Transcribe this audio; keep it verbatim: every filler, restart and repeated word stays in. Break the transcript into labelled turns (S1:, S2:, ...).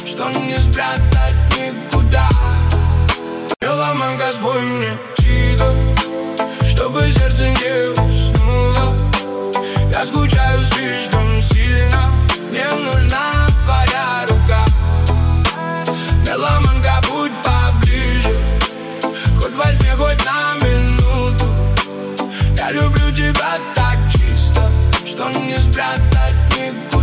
S1: что не спрятать никуда. Меломанка, спой мне тихо, чтобы сердце не уснуло. Я скучаю слишком сильно, мне нужна твоя рука. Меломанка, будь поближе, хоть во сне, хоть на минуту. Я люблю тебя так чисто, что не спрятать никуда.